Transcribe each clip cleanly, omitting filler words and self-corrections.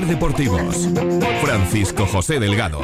Ser Deportivos. Francisco José Delgado.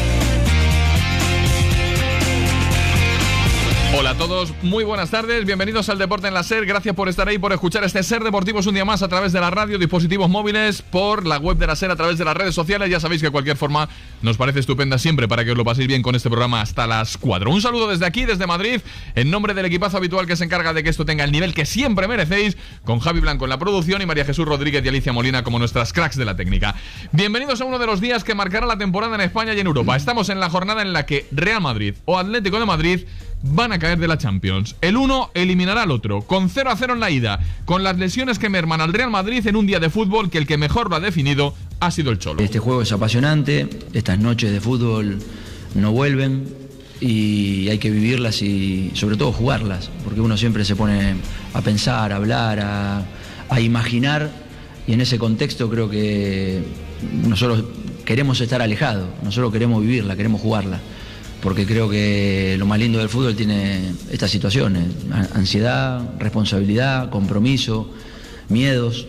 Hola a todos, muy buenas tardes, bienvenidos al Deporte en la SER, gracias por estar ahí, por escuchar este Ser Deportivos un día más a través de la radio, dispositivos móviles, por la web de la SER, a través de las redes sociales. Ya sabéis que de cualquier forma nos parece estupenda siempre para que os lo paséis bien con este programa hasta las 4. Un saludo desde aquí, desde Madrid, en nombre del equipazo habitual que se encarga de que esto tenga el nivel que siempre merecéis, con Javi Blanco en la producción y María Jesús Rodríguez y Alicia Molina como nuestras cracks de la técnica. Bienvenidos a uno de los días que marcará la temporada en España y en Europa. Estamos en la jornada en la que Real Madrid o Atlético de Madrid van a caer de la Champions. El uno eliminará al otro, con 0-0 en la ida, con las lesiones que merman al Real Madrid en un día de fútbol que el que mejor lo ha definido ha sido el Cholo. Este juego es apasionante, estas noches de fútbol no vuelven y hay que vivirlas y sobre todo jugarlas, porque uno siempre se pone a pensar, a hablar, a imaginar, y en ese contexto creo que nosotros queremos estar alejados, nosotros queremos vivirla, queremos jugarla. Porque creo que lo más lindo del fútbol tiene estas situaciones: ansiedad, responsabilidad, compromiso, miedos,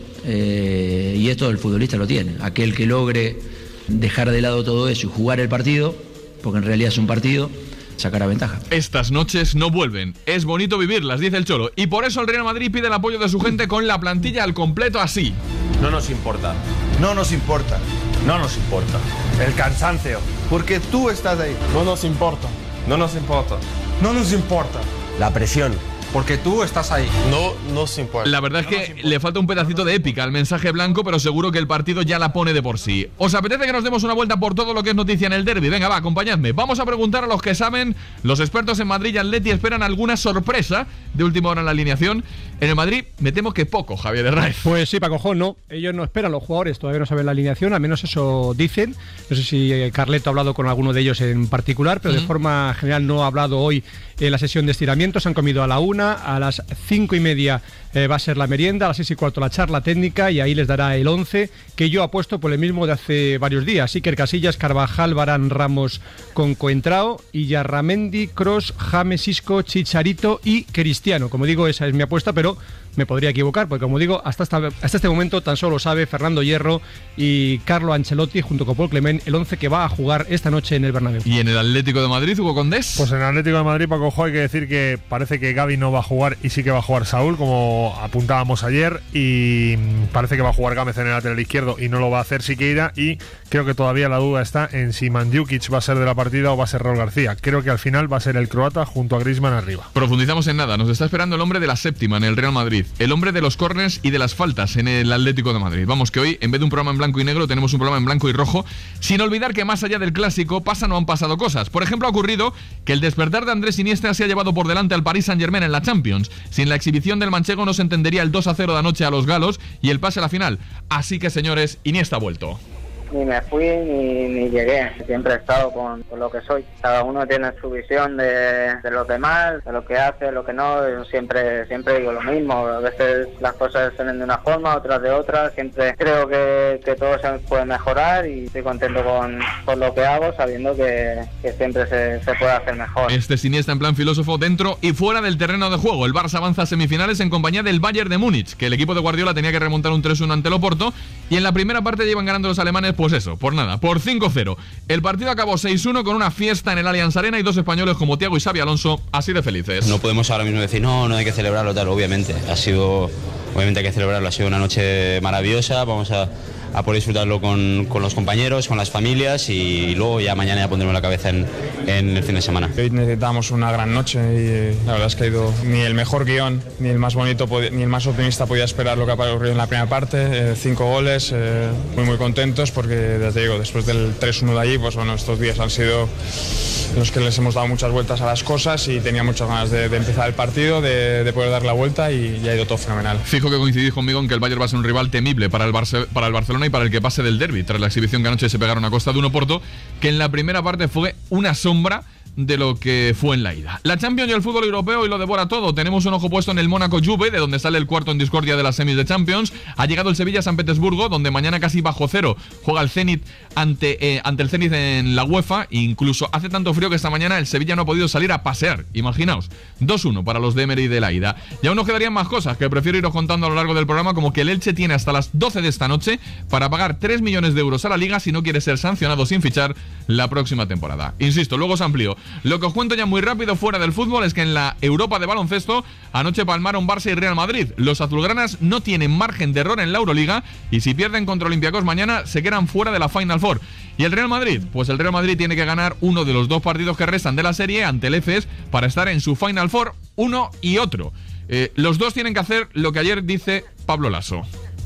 y esto el futbolista lo tiene. Aquel que logre dejar de lado todo eso y jugar el partido, porque en realidad es un partido, sacará ventaja. Estas noches no vuelven, es bonito vivirlas, dice el Cholo, y por eso el Real Madrid pide el apoyo de su gente con la plantilla al completo así. No nos importa. No nos importa. No nos importa. El cansancio. Porque tú estás ahí. No nos importa. No nos importa. No nos importa. La presión. Porque tú estás ahí. No nos importa. La verdad es que le falta un pedacito de épica al mensaje blanco, pero seguro que el partido ya la pone de por sí. ¿Os apetece que nos demos una vuelta por todo lo que es noticia en el derbi? Venga, va, acompañadme. Vamos a preguntar a los que saben. Los expertos en Madrid y Atleti esperan alguna sorpresa de última hora en la alineación. En el Madrid me temo que poco, Javier Herráez. Pues sí, Paco, no. Ellos no esperan, los jugadores todavía no saben la alineación, al menos eso dicen. No sé si Carleto ha hablado con alguno de ellos en particular, pero de forma general no ha hablado hoy en la sesión de estiramientos. Han comido a la 1, a las 5:30 va a ser la merienda, a las 6:15 la charla técnica, y ahí les dará el 11 que yo apuesto por el mismo de hace varios días. Iker Casillas, Carvajal, Varane, Ramos con Coentrao, y Yarramendi, Kroos, James, Isco, Chicharito y Cristiano. Como digo, esa es mi apuesta, pero me podría equivocar, porque como digo, hasta este momento tan solo sabe Fernando Hierro y Carlo Ancelotti junto con Paul Clement el 11 que va a jugar esta noche en el Bernabéu. ¿Y en el Atlético de Madrid, Hugo Condés? Pues en el Atlético de Madrid, Paco, hay que decir que parece que Gavi no va a jugar y sí que va a jugar Saúl, como apuntábamos ayer, y parece que va a jugar Gámez en el lateral izquierdo y no lo va a hacer Siqueira, y creo que todavía la duda está en si Mandzukic va a ser de la partida o va a ser Raúl García. Creo que al final va a ser el croata junto a Griezmann arriba. Profundizamos en nada, nos está esperando el hombre de la séptima en el Real Madrid, el hombre de los córners y de las faltas en el Atlético de Madrid. Vamos, que hoy en vez de un programa en blanco y negro tenemos un programa en blanco y rojo, sin olvidar que más allá del clásico pasan o han pasado cosas. Por ejemplo, ha ocurrido que el despertar de Andrés Iniesta se ha llevado por delante al Paris Saint-Germain en la Champions. Sin la exhibición del manchego no se entendería el 2-0 de anoche a los galos y el pase a la final. Así que, señores, Iniesta ha vuelto. Ni me fui ni llegué, siempre he estado con lo que soy. Cada uno tiene su visión de los demás, de lo que hace, lo que no. Yo siempre digo lo mismo, a veces las cosas se ven de una forma, otras de otra. Siempre creo que todo se puede mejorar y estoy contento con lo que hago, sabiendo que siempre se puede hacer mejor. Este es Iniesta en plan filósofo dentro y fuera del terreno de juego. El Barça avanza a semifinales en compañía del Bayern de Múnich, que el equipo de Guardiola tenía que remontar un 3-1 ante el Oporto, y en la primera parte llevan ganando los alemanes, pues eso, por nada, por 5-0. El partido acabó 6-1 con una fiesta en el Allianz Arena y dos españoles como Thiago y Xabi Alonso así de felices. No podemos ahora mismo decir no hay que celebrarlo tal, obviamente hay que celebrarlo, ha sido una noche maravillosa, vamos a poder disfrutarlo con los compañeros, con las familias, y luego ya mañana ya pondremos la cabeza en el fin de semana. Hoy necesitamos una gran noche y la verdad es que ha ido ni el mejor guión, ni el más bonito, ni el más optimista podía esperar lo que ha ocurrido en la primera parte. 5 goles, muy contentos porque, ya te digo, después del 3-1 de allí, pues bueno, estos días han sido los que les hemos dado muchas vueltas a las cosas y tenía muchas ganas de empezar el partido, de poder dar la vuelta, y ya ha ido todo fenomenal. Fijo que coincidís conmigo en que el Bayern va a ser un rival temible para el Barcelona y para el que pase del derbi, tras la exhibición que anoche se pegaron a costa de un Oporto que en la primera parte fue una sombra de lo que fue en la ida. La Champions y el fútbol europeo y lo devora todo. Tenemos un ojo puesto en el Mónaco Juve, de donde sale el cuarto en discordia de las semis de Champions. Ha llegado el Sevilla a San Petersburgo, donde mañana casi bajo cero juega el Zenit ante el Zenit en la UEFA. Incluso hace tanto frío que esta mañana el Sevilla no ha podido salir a pasear. Imaginaos, 2-1 para los de Emery de la ida. Y aún nos quedarían más cosas que prefiero iros contando a lo largo del programa, como que el Elche tiene hasta las 12 de esta noche para pagar 3 millones de euros a la Liga si no quiere ser sancionado sin fichar la próxima temporada. Insisto, luego os amplío. Lo que os cuento ya muy rápido fuera del fútbol es que en la Europa de baloncesto anoche palmaron Barça y Real Madrid. Los azulgranas no tienen margen de error en la Euroliga y si pierden contra Olympiacos mañana se quedan fuera de la Final Four. ¿Y el Real Madrid? Pues el Real Madrid tiene que ganar uno de los 2 partidos que restan de la serie ante el EFES para estar en su Final Four, uno y otro. Los dos tienen que hacer lo que ayer dice Pablo Lasso.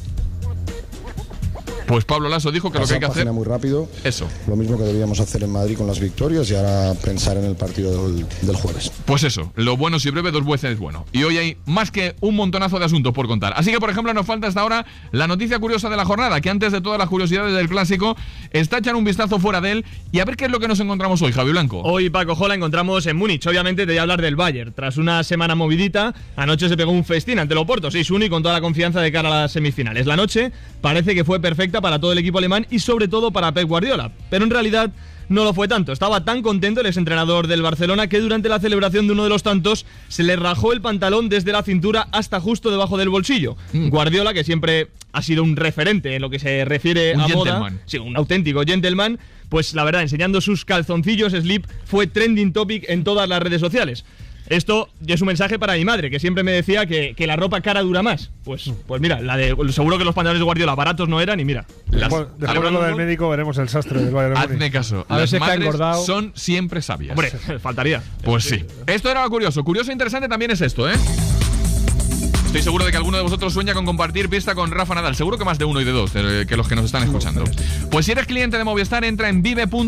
Pues Pablo Lasso dijo que lo que hay que hacer muy rápido. Eso. Lo mismo que debíamos hacer en Madrid con las victorias y ahora pensar en el partido del jueves. Pues eso, lo bueno si breve, 2 veces bueno. Y hoy hay más que un montonazo de asuntos por contar. Así que, por ejemplo, nos falta hasta ahora la noticia curiosa de la jornada, que antes de todas las curiosidades del clásico, está echar un vistazo fuera de él y a ver qué es lo que nos encontramos hoy, Javi Blanco. Hoy, Paco Jola, encontramos en Múnich. Obviamente te voy a hablar del Bayern. Tras una semana movidita, anoche se pegó un festín ante el Oporto, 6-1 y con toda la confianza de cara a las semifinales. La noche parece que fue perfecta para todo el equipo alemán y sobre todo para Pep Guardiola, pero en realidad no lo fue tanto. Estaba tan contento el exentrenador del Barcelona que durante la celebración de uno de los tantos se le rajó el pantalón desde la cintura hasta justo debajo del bolsillo. Guardiola, que siempre ha sido un referente en lo que se refiere a moda, sí, un auténtico gentleman, pues la verdad, enseñando sus calzoncillos slip fue trending topic en todas las redes sociales. Esto es un mensaje para mi madre, que siempre me decía que la ropa cara dura más. Pues mira, seguro que los pantalones de Guardiola baratos no eran y mira. Después de lo del médico veremos el sastre del Bayern. Hazme caso, a ver si está engordado. Son siempre sabias. Hombre, faltaría. Pues sí. Esto era lo curioso. Curioso e interesante también es esto, ¿eh? Estoy seguro de que alguno de vosotros sueña con compartir pista con Rafa Nadal. Seguro que más de uno y de dos que los que nos están escuchando. Pues si eres cliente de Movistar, entra en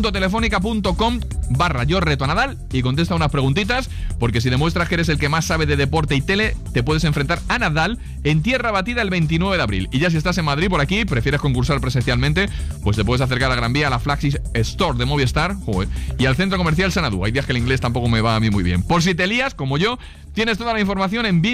vive.telefónica.com/yo reto a Nadal y contesta unas preguntitas, porque si demuestras que eres el que más sabe de deporte y tele, te puedes enfrentar a Nadal en tierra batida el 29 de abril. Y ya si estás en Madrid por aquí, prefieres concursar presencialmente, pues te puedes acercar a Gran Vía, a la Flagship Store de Movistar, y al Centro Comercial Sanadú. Hay días que el inglés tampoco me va a mí muy bien. Por si te lías, como yo, tienes toda la información en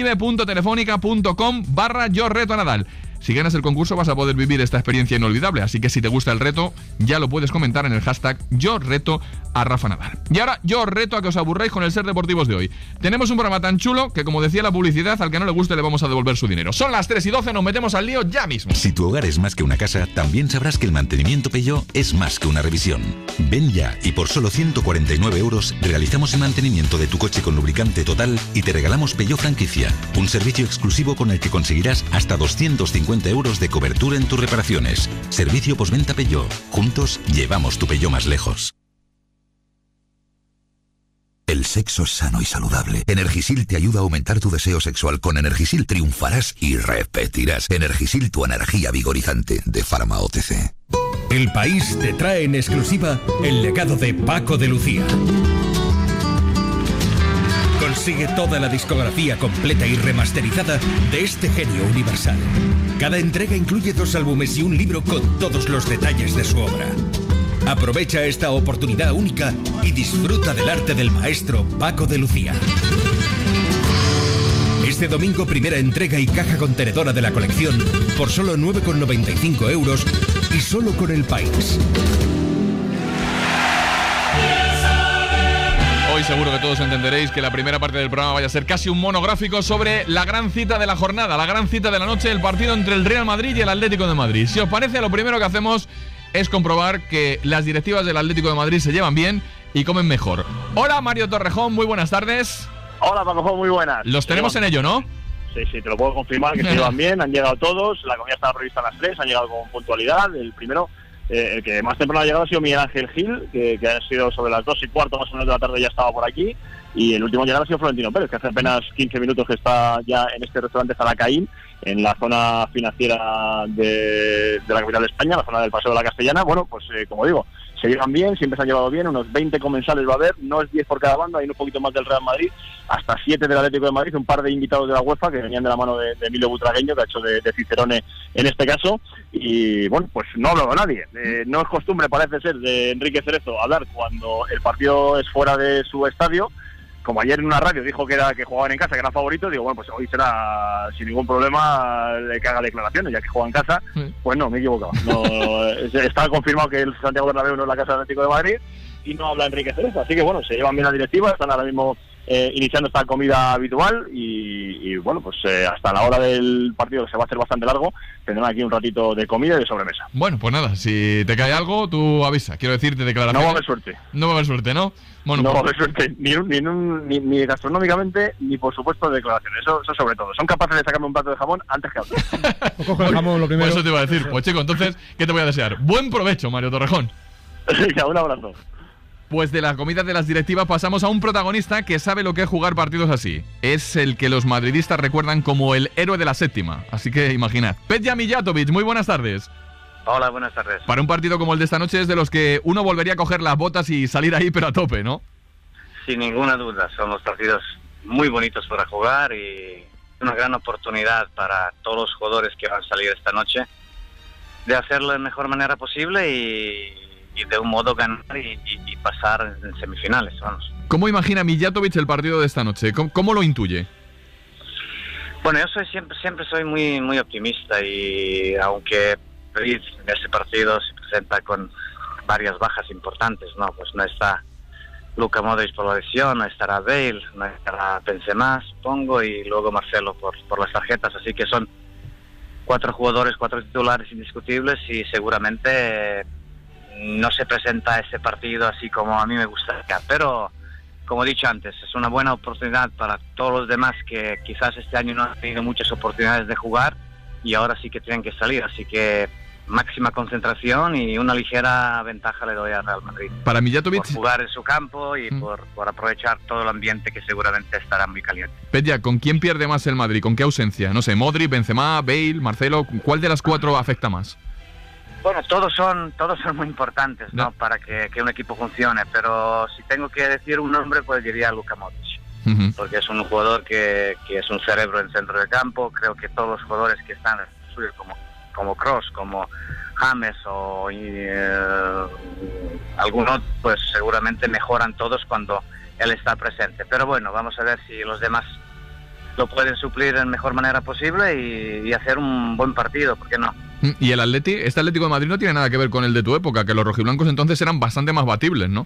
vive.telefónica.com/yo reto a Nadal. Si ganas el concurso vas a poder vivir esta experiencia inolvidable, así que si te gusta el reto, ya lo puedes comentar en el hashtag yo reto a Rafa Nadal. Y ahora yo os reto a que os aburráis con el Ser Deportivos de hoy. Tenemos un programa tan chulo que, como decía la publicidad, al que no le guste le vamos a devolver su dinero. Son las 3:12, nos metemos al lío ya mismo. Si tu hogar es más que una casa, también sabrás que el mantenimiento Peugeot es más que una revisión. Ven ya y por solo 149 euros realizamos el mantenimiento de tu coche con lubricante total y te regalamos Peugeot Franquicia, un servicio exclusivo con el que conseguirás hasta 250 euros de cobertura en tus reparaciones. Servicio postventa Peugeot. Juntos llevamos tu Peugeot más lejos. El sexo es sano y saludable. Energisil te ayuda a aumentar tu deseo sexual. Con Energisil triunfarás y repetirás. Energisil, tu energía vigorizante, de Pharma OTC. El País te trae en exclusiva el legado de Paco de Lucía. Consigue toda la discografía completa y remasterizada de este genio universal. Cada entrega incluye 2 álbumes y un libro con todos los detalles de su obra. Aprovecha esta oportunidad única y disfruta del arte del maestro Paco de Lucía. Este domingo, primera entrega y caja contenedora de la colección por solo 9,95 euros y solo con El País. Hoy seguro que todos entenderéis que la primera parte del programa vaya a ser casi un monográfico sobre la gran cita de la jornada, la gran cita de la noche, el partido entre el Real Madrid y el Atlético de Madrid. Si os parece, lo primero que hacemos es comprobar que las directivas del Atlético de Madrid se llevan bien y comen mejor. Hola, Mario Torrejón, muy buenas tardes. Hola, Paco, muy buenas. Los tenemos en ello, ¿no? Sí, te lo puedo confirmar que se llevan bien, han llegado todos, la comida estaba prevista a las 3, han llegado con puntualidad. El primero, el que más temprano ha llegado ha sido Miguel Ángel Gil, que ha sido sobre las 2:15 más o menos de la tarde, ya estaba por aquí. Y el último en llegar ha sido Florentino Pérez, que hace apenas 15 minutos que está ya en este restaurante Zalacaín, en la zona financiera de la capital de España, la zona del Paseo de la Castellana. Bueno, pues como digo, se llevan bien, siempre se han llevado bien, unos 20 comensales va a haber, no es 10 por cada banda, hay un poquito más del Real Madrid, hasta 7 del Atlético de Madrid, un par de invitados de la UEFA que venían de la mano de Emilio Butragueño, que ha hecho de Cicerone en este caso, y bueno, pues no ha hablado nadie. No es costumbre, parece ser, de Enrique Cerezo hablar cuando el partido es fuera de su estadio. Como ayer en una radio dijo que jugaban en casa, que era favorito, digo, bueno, pues hoy será sin ningún problema que haga declaraciones, ya que juega en casa. Pues no, me he equivocado. No, está confirmado que el Santiago Bernabéu no es la casa del Atlético de Madrid y no habla Enrique Cerezo. Así que bueno, se llevan bien la directiva, están ahora mismo iniciando esta comida habitual y bueno, pues hasta la hora del partido, que se va a hacer bastante largo, tendrán aquí un ratito de comida y de sobremesa. Bueno, pues nada, si te cae algo, tú avisa. Quiero decirte declaraciones. No va a haber suerte. No va a haber suerte, ¿no? Bueno, no pues... va a haber suerte, ni gastronómicamente, ni por supuesto de declaraciones. Eso sobre todo. Son capaces de sacarme un plato de jamón antes que hablar. Cojo el jamón lo primero. Pues eso te iba a decir. Pues chico, entonces, ¿qué te voy a desear? Buen provecho, Mario Torrejón. Un abrazo. Pues de la comida de las directivas pasamos a un protagonista que sabe lo que es jugar partidos así. Es el que los madridistas recuerdan como el héroe de la séptima. Así que imaginad. Petja Mijatovic, muy buenas tardes. Hola, buenas tardes. Para un partido como el de esta noche es de los que uno volvería a coger las botas y salir ahí pero a tope, ¿no? Sin ninguna duda, son los partidos muy bonitos para jugar y una gran oportunidad para todos los jugadores que van a salir esta noche de hacerlo de la mejor manera posible y de un modo ganar y pasar en semifinales, vamos. ¿Cómo imagina Mijatovic el partido de esta noche? ¿Cómo lo intuye? Bueno, yo siempre soy muy optimista y aunque en ese partido se presenta con varias bajas importantes, ¿no? Pues no está Luka Modric por la lesión, no estará Bale, no estará Benzema, supongo, y luego Marcelo por las tarjetas, así que son 4 jugadores, 4 titulares indiscutibles y seguramente no se presenta ese partido así como a mí me gustaría, pero como he dicho antes, es una buena oportunidad para todos los demás que quizás este año no han tenido muchas oportunidades de jugar y ahora sí que tienen que salir, así que máxima concentración y una ligera ventaja le doy a Real Madrid. Para Mijatovic, por jugar en su campo y por aprovechar todo el ambiente que seguramente estará muy caliente. Petja, ¿con quién pierde más el Madrid? ¿Con qué ausencia? No sé, Modric, Benzema, Bale, Marcelo, ¿cuál de las 4 afecta más? Bueno, todos son muy importantes, ¿no? Para que un equipo funcione, pero si tengo que decir un nombre, pues diría Luka Modric, porque es un jugador que es un cerebro en el centro del campo. Creo que todos los jugadores que están como Kroos, como James o algún otro, pues seguramente mejoran todos cuando él está presente. Pero bueno, vamos a ver si los demás lo pueden suplir en mejor manera posible y hacer un buen partido, ¿por qué no? Y el este Atlético de Madrid no tiene nada que ver con el de tu época, que los rojiblancos entonces eran bastante más batibles, ¿no?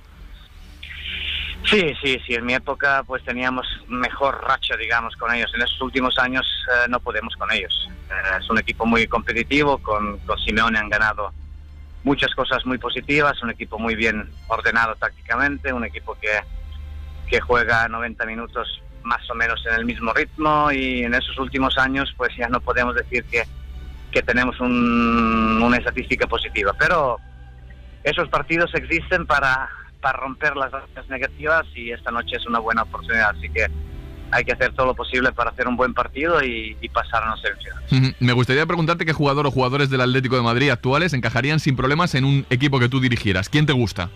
Sí, en mi época pues teníamos mejor racha, digamos, con ellos. En estos últimos años no podemos con ellos. Es un equipo muy competitivo, con Simeone han ganado muchas cosas muy positivas, un equipo muy bien ordenado tácticamente, un equipo que juega 90 minutos más o menos en el mismo ritmo y en esos últimos años pues ya no podemos decir que tenemos una estadística positiva, pero esos partidos existen para romper las rachas negativas y esta noche es una buena oportunidad, así que hay que hacer todo lo posible para hacer un buen partido y pasar a los semifinales. Me gustaría preguntarte qué jugador o jugadores del Atlético de Madrid actuales encajarían sin problemas en un equipo que tú dirigieras. ¿Quién te gusta?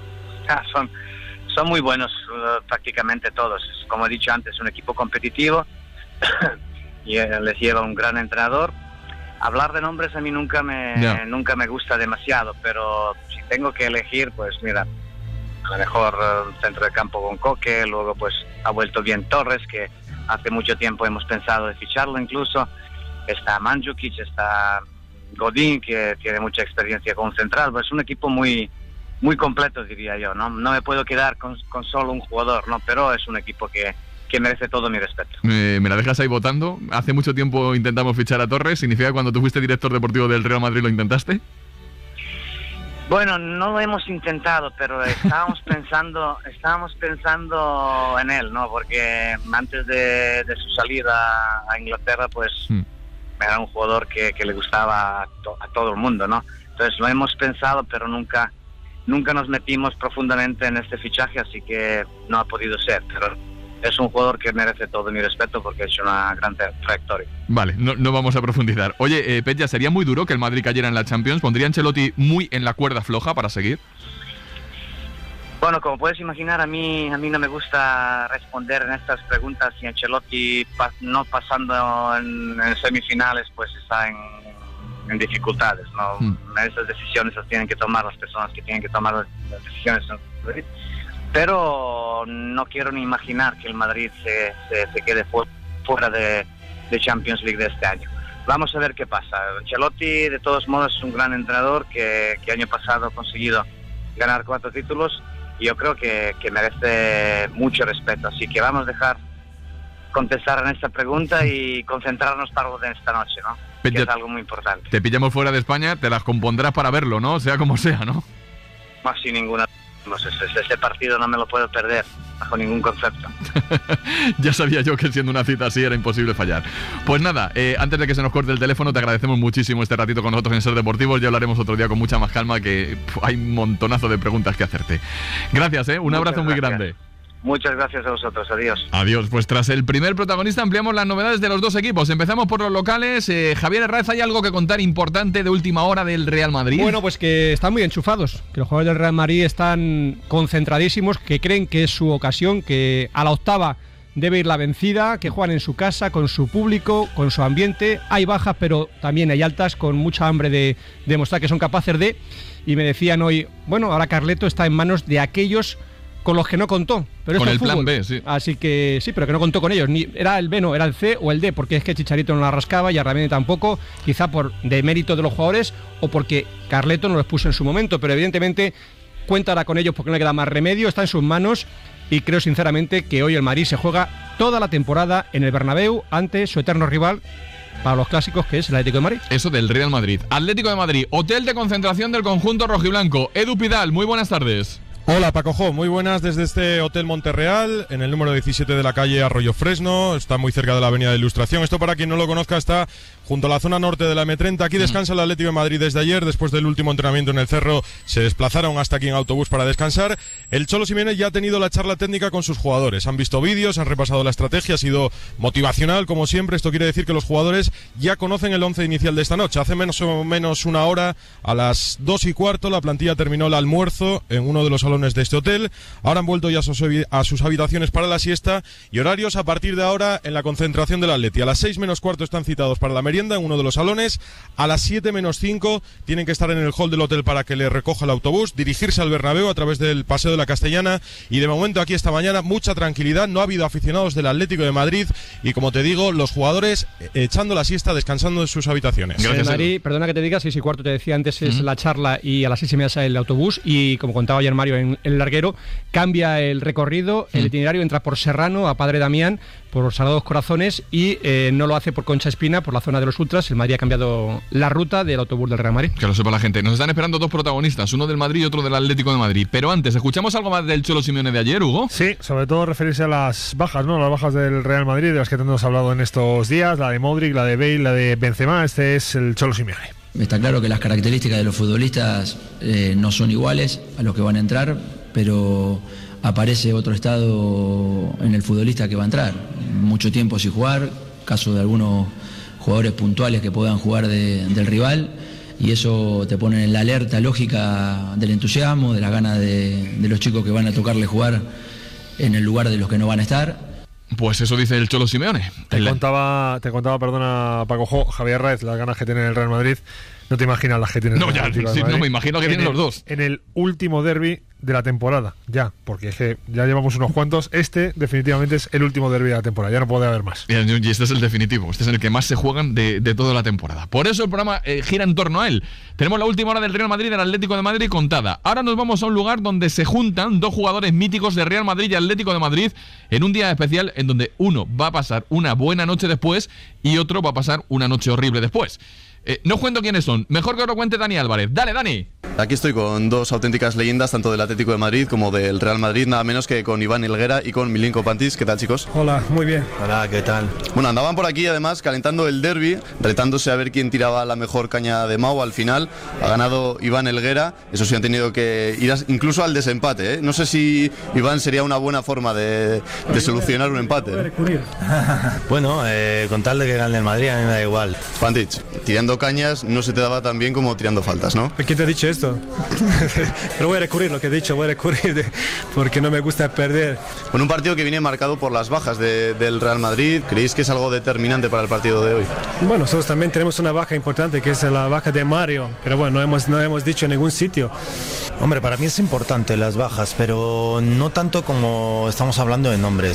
Son muy buenos prácticamente todos. Como he dicho antes, un equipo competitivo y les lleva un gran entrenador. Hablar de nombres a mí nunca me gusta demasiado, pero si tengo que elegir, pues mira, a lo mejor centro de campo con Coque, luego pues ha vuelto bien Torres, que hace mucho tiempo hemos pensado de ficharlo incluso. Está Mandzukic, está Godín, que tiene mucha experiencia con central. Pues es un equipo muy completo, diría yo, ¿no? No me puedo quedar con solo un jugador, ¿no? Pero es un equipo que merece todo mi respeto. Me la dejas ahí votando. Hace mucho tiempo intentamos fichar a Torres. ¿Significa que cuando tú fuiste director deportivo del Real Madrid lo intentaste? Bueno, no lo hemos intentado, pero estábamos pensando en él, ¿no? Porque antes de su salida a Inglaterra, pues era un jugador que le gustaba a todo el mundo, ¿no? Entonces lo hemos pensado, pero nunca nos metimos profundamente en este fichaje, así que no ha podido ser, pero es un jugador que merece todo mi respeto porque ha hecho una gran trayectoria. Vale, no vamos a profundizar. Oye, Petja, ¿sería muy duro que el Madrid cayera en la Champions? ¿Pondría a Ancelotti muy en la cuerda floja para seguir? Bueno, como puedes imaginar, a mí no me gusta responder en estas preguntas. Si Ancelotti no pasando en semifinales, pues está en dificultades, ¿no? Esas decisiones las tienen que tomar las personas que tienen que tomar las decisiones. Pero no quiero ni imaginar que el Madrid se quede fuera de Champions League de este año. Vamos a ver qué pasa. Ancelotti, de todos modos, es un gran entrenador que año pasado ha conseguido ganar 4 títulos. Yo creo que merece mucho respeto, así que vamos a dejar contestar en esta pregunta y concentrarnos para lo de esta noche, ¿no? Que es algo muy importante. Te pillamos fuera de España, te las compondrás para verlo, ¿no? Sea como sea, ¿no? No, sin ninguna... Ese partido no me lo puedo perder, bajo ningún concepto. Ya sabía yo que siendo una cita así era imposible fallar. Pues nada, antes de que se nos corte el teléfono, te agradecemos muchísimo este ratito con nosotros en Ser Deportivos. Ya hablaremos otro día con mucha más calma, que hay un montonazo de preguntas que hacerte. Gracias, un abrazo muy grande. Muchas gracias a vosotros, adiós. Adiós, pues tras el primer protagonista ampliamos las novedades de los dos equipos. Empezamos por los locales. Javier Herráez, ¿hay algo que contar importante de última hora del Real Madrid? Bueno, pues que están muy enchufados, que los jugadores del Real Madrid están concentradísimos, que creen que es su ocasión, que a la octava debe ir la vencida, que juegan en su casa, con su público, con su ambiente. Hay bajas, pero también hay altas, con mucha hambre de demostrar que son capaces de... Y me decían hoy, bueno, ahora Carleto está en manos de aquellos con los que no contó, pero con el plan B, sí. Así que sí, pero que no contó con ellos. Ni era el B, no, era el C o el D, porque es que Chicharito no la rascaba y Arramendi tampoco, quizá por demérito de los jugadores o porque Carleto no los puso en su momento, pero evidentemente cuentará con ellos porque no le queda más remedio, está en sus manos y creo sinceramente que hoy el Madrid se juega toda la temporada en el Bernabéu ante su eterno rival para los clásicos, que es el Atlético de Madrid. Eso del Real Madrid. Atlético de Madrid, hotel de concentración del conjunto rojiblanco. Edu Pidal, muy buenas tardes. Hola Paco Jo, muy buenas desde este Hotel Monterreal, en el número 17 de la calle Arroyo Fresno, está muy cerca de la Avenida de Ilustración. Esto, para quien no lo conozca, está junto a la zona norte de la M30. Aquí descansa el Atlético de Madrid desde ayer. Después del último entrenamiento en el Cerro, se desplazaron hasta aquí en autobús para descansar. El Cholo Simeone ya ha tenido la charla técnica con sus jugadores. Han visto vídeos, han repasado la estrategia, ha sido motivacional como siempre. Esto quiere decir que los jugadores ya conocen el 11 inicial de esta noche. Hace menos o menos una hora, a las 2:15, la plantilla terminó el almuerzo en uno de los salones de este hotel. Ahora han vuelto ya a sus habitaciones para la siesta, y horarios a partir de ahora en la concentración del Atleti. A las 6:15 están citados para la merienda en uno de los salones. A las 7:05 tienen que estar en el hall del hotel para que les recoja el autobús, dirigirse al Bernabéu a través del Paseo de la Castellana. Y de momento aquí esta mañana mucha tranquilidad, no ha habido aficionados del Atlético de Madrid y, como te digo, los jugadores echando la siesta, descansando en sus habitaciones. Gracias. Madrid, perdona que te diga, 6:15 te decía antes es la charla y a las 6:30 sale el autobús, y como contaba ayer Mario en el larguero, cambia el recorrido, el itinerario, entra por Serrano a Padre Damián, por Sagrados Corazones, y no lo hace por Concha Espina, por la zona de los ultras. El Madrid ha cambiado la ruta del autobús del Real Madrid. Que lo sepa la gente. Nos están esperando dos protagonistas, uno del Madrid y otro del Atlético de Madrid. Pero antes, ¿escuchamos algo más del Cholo Simeone de ayer, Hugo? Sí, sobre todo referirse a las bajas, ¿no? Las bajas del Real Madrid, de las que tanto hemos hablado en estos días, la de Modric, la de Bale, la de Benzema. Este es el Cholo Simeone. Está claro que las características de los futbolistas no son iguales a los que van a entrar, pero aparece otro estado en el futbolista que va a entrar. Mucho tiempo sin jugar, caso de algunos jugadores puntuales que puedan jugar del rival, y eso te pone en la alerta lógica del entusiasmo, de las ganas de los chicos que van a tocarle jugar en el lugar de los que no van a estar. Pues eso dice el Cholo Simeone. Te contaba, perdona, Paco Jo, Javier Herráez, las ganas que tiene el Real Madrid. No te imaginas las que tiene el Real Madrid. No, me imagino que tienen los dos. En el último derbi de la temporada, ya, porque es que ya llevamos unos cuantos. Este definitivamente es el último derbi de la temporada, ya no puede haber más. Y este es el definitivo, este es el que más se juegan de toda la temporada. Por eso el programa gira en torno a él. Tenemos la última hora del Real Madrid y del Atlético de Madrid contada. Ahora nos vamos a un lugar donde se juntan dos jugadores míticos de Real Madrid y Atlético de Madrid en un día especial, en donde uno va a pasar una buena noche después y otro va a pasar una noche horrible después. No cuento quiénes son, mejor que os lo cuente Dani Álvarez. Dale, Dani. Aquí estoy con dos auténticas leyendas, tanto del Atlético de Madrid como del Real Madrid, nada menos que con Iván Helguera y con Milinko Pantis. ¿Qué tal, chicos? Hola, muy bien. Hola, ¿qué tal? Bueno, andaban por aquí además calentando el derbi, retándose a ver quién tiraba la mejor caña de Mau. Al final ha ganado Iván Helguera, eso sí, han tenido que ir incluso al desempate, ¿eh? No sé si Iván sería una buena forma de solucionar un empate. Bueno, con tal de que gane el Madrid, a mí me da igual. Pantis, tirando cañas no se te daba tan bien como tirando faltas, ¿no? ¿Quién te ha dicho esto? gusto. Pero voy a recurrir, lo que he dicho, porque no me gusta perder. Bueno, un partido que viene marcado por las bajas del Real Madrid. ¿Creéis que es algo determinante para el partido de hoy? Bueno, nosotros también tenemos una baja importante, que es la baja de Mario, pero bueno, no hemos dicho en ningún sitio. Hombre, para mí es importante las bajas, pero no tanto como estamos hablando de nombres.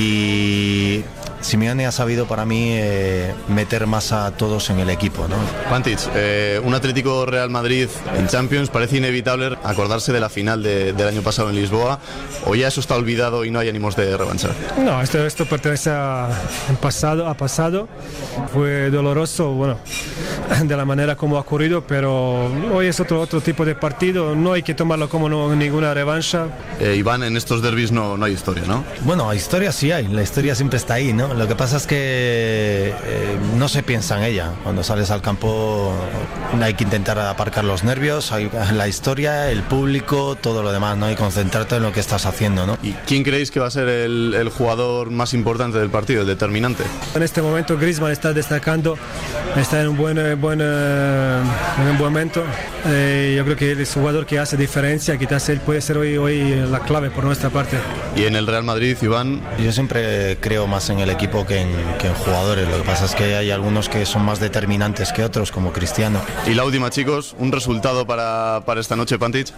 Y Simeone ha sabido para mí meter más a todos en el equipo, ¿no? Pantic, un Atlético Real Madrid en Champions, parece inevitable acordarse de la final del año pasado en Lisboa, o ya eso está olvidado y no hay ánimos de revancha. No, esto pertenece al pasado, fue doloroso, bueno, de la manera como ha ocurrido, pero hoy es otro tipo de partido, no hay que tomarlo como ninguna revancha. Iván, en estos derbis no hay historia, ¿no? Bueno, historia sí hay, la historia siempre está ahí, ¿no? Lo que pasa es que no se piensa en ella. Cuando sales al campo hay que intentar aparcar los nervios, hay la historia, el público, todo lo demás, ¿no? Y concentrarte en lo que estás haciendo, ¿no? ¿Y quién creéis que va a ser el jugador más importante del partido, el determinante? En este momento Griezmann está destacando, está en un buen momento. Yo creo que es un jugador que hace diferencia, quizás él puede ser hoy la clave por nuestra parte. ¿Y en el Real Madrid, Iván? Yo siempre creo más en el equipo que en jugadores. Lo que pasa es que hay algunos que son más determinantes que otros, como Cristiano. Y la última, chicos, un resultado para esta noche, Pantic.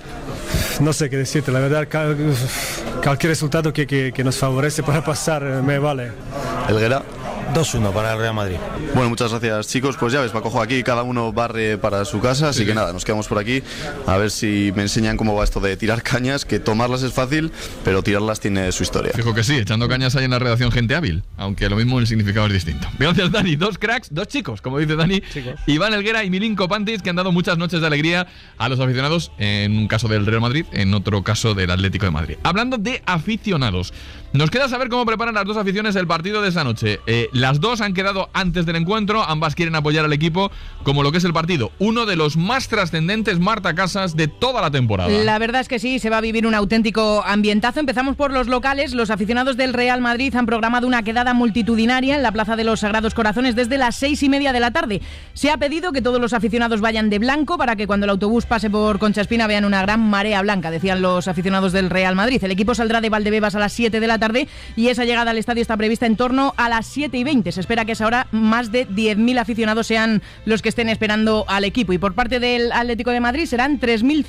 No sé qué decirte, la verdad, cualquier resultado que nos favorece para pasar me vale. Helguera. 2-1 para el Real Madrid. Bueno, muchas gracias, chicos. Pues ya ves, Paco, aquí cada uno barre para su casa, así que nada, nos quedamos por aquí a ver si me enseñan cómo va esto de tirar cañas, que tomarlas es fácil, pero tirarlas tiene su historia. Fijo que sí, echando cañas hay en la redacción gente hábil, aunque lo mismo el significado es distinto. Gracias, Dani. Dos cracks, dos chicos, como dice Dani, chicos. Iván Helguera y Milinko Pantic, que han dado muchas noches de alegría a los aficionados, en un caso del Real Madrid, en otro caso del Atlético de Madrid. Hablando de aficionados, nos queda saber cómo preparan las dos aficiones el partido de esta noche. Las dos han quedado antes del encuentro, ambas quieren apoyar al equipo como lo que es el partido, uno de los más trascendentes, Marta Casas, de toda la temporada. La verdad es que sí, se va a vivir un auténtico ambientazo. Empezamos por los locales. Los aficionados del Real Madrid han programado una quedada multitudinaria en la Plaza de los Sagrados Corazones desde las 6:30 de la tarde. Se ha pedido que todos los aficionados vayan de blanco para que cuando el autobús pase por Concha Espina vean una gran marea blanca, decían los aficionados del Real Madrid. El equipo saldrá de Valdebebas a las 7 de la tarde y esa llegada al estadio está prevista en torno a las 7:20. Se espera que a esa hora más de 10.000 aficionados sean los que estén esperando al equipo. Y por parte del Atlético de Madrid serán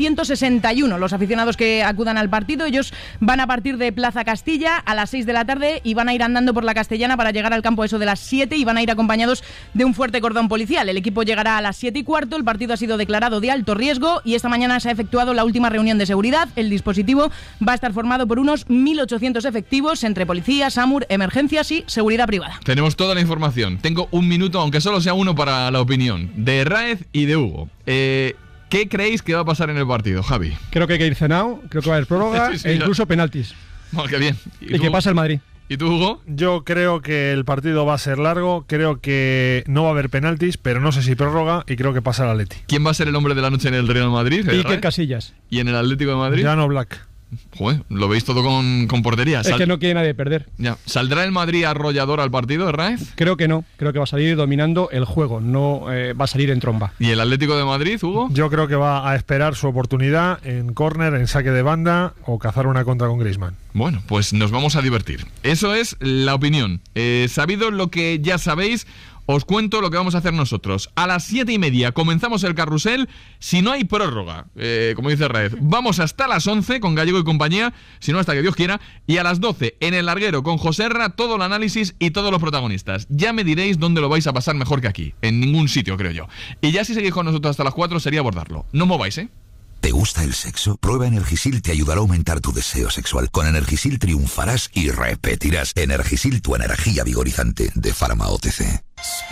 3.161 los aficionados que acudan al partido. Ellos van a partir de Plaza Castilla a las 6 de la tarde y van a ir andando por la Castellana para llegar al campo a eso de las 7 y van a ir acompañados de un fuerte cordón policial. El equipo llegará a las 7:15. El partido ha sido declarado de alto riesgo y esta mañana se ha efectuado la última reunión de seguridad. El dispositivo va a estar formado por unos 1.800 efectivos entre policía, SAMUR, emergencias y seguridad privada. Tenemos toda la información. Tengo un minuto, aunque solo sea uno, para la opinión de Raez y de Hugo. ¿Qué creéis que va a pasar en el partido, Javi? Creo que hay que ir cenado, creo que va a haber prórroga e incluso penaltis. Bueno, qué bien. Y que pasa el Madrid. ¿Y tú, Hugo? Yo creo que el partido va a ser largo, creo que no va a haber penaltis, pero no sé si prórroga, y creo que pasa el Atleti. ¿Quién va a ser el hombre de la noche en el Real Madrid? Iker Casillas. ¿Y en el Atlético de Madrid? Jan Oblak. Joder, lo veis todo con portería. Es que no quiere nadie perder. Ya. ¿Saldrá el Madrid arrollador al partido, Raez? Creo que no. Creo que va a salir dominando el juego, no va a salir en tromba. ¿Y el Atlético de Madrid, Hugo? Yo creo que va a esperar su oportunidad en córner, en saque de banda o cazar una contra con Griezmann. Bueno, pues nos vamos a divertir. Eso es la opinión. Sabido lo que ya sabéis, os cuento lo que vamos a hacer nosotros. A las 7:30 comenzamos el carrusel, si no hay prórroga, como dice Raez. Vamos hasta las 11 con Gallego y compañía, si no hasta que Dios quiera, y a las 12 en el larguero con Joserra, todo el análisis y todos los protagonistas. Ya me diréis dónde lo vais a pasar mejor que aquí, en ningún sitio, creo yo. Y ya si seguís con nosotros hasta las 4 sería abordarlo. No mováis, ¿eh? ¿Te gusta el sexo? Prueba Energisil, te ayudará a aumentar tu deseo sexual. Con Energisil triunfarás y repetirás. Energisil, tu energía vigorizante, de Pharma OTC.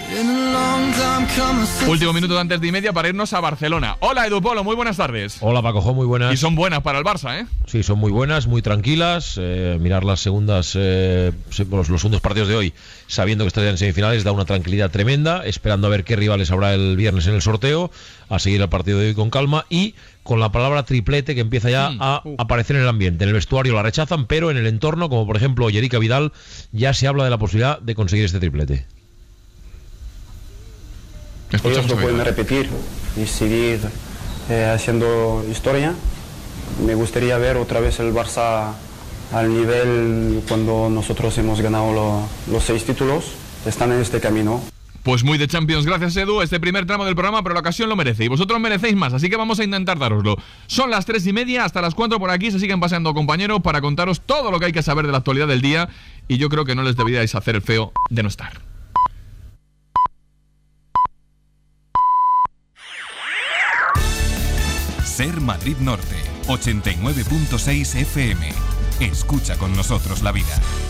Último minuto antes de 1:30 para irnos a Barcelona. Hola, Edu Polo, muy buenas tardes. Hola, Paco, muy buenas. Y son buenas para el Barça, ¿eh? Sí, son muy buenas, muy tranquilas. Mirar las segundas, los segundos partidos de hoy, sabiendo que estarían en semifinales, da una tranquilidad tremenda, esperando a ver qué rivales habrá el viernes en el sorteo, a seguir el partido de hoy con calma y con la palabra triplete que empieza ya a aparecer en el ambiente. En el vestuario la rechazan, pero en el entorno, como por ejemplo Yerica Vidal, ya se habla de la posibilidad de conseguir este triplete. Ellos lo pueden repetir y seguir haciendo historia. Me gustaría ver otra vez el Barça al nivel cuando nosotros hemos ganado los 6 títulos. Están en este camino. Pues muy de Champions, gracias Edu, este primer tramo del programa, pero la ocasión lo merece y vosotros merecéis más, así que vamos a intentar daroslo. Son las 3:30, hasta las 4 por aquí se siguen paseando compañeros para contaros todo lo que hay que saber de la actualidad del día y yo creo que no les deberíais hacer el feo de no estar. Ser Madrid Norte, 89.6 FM. Escucha con nosotros la vida.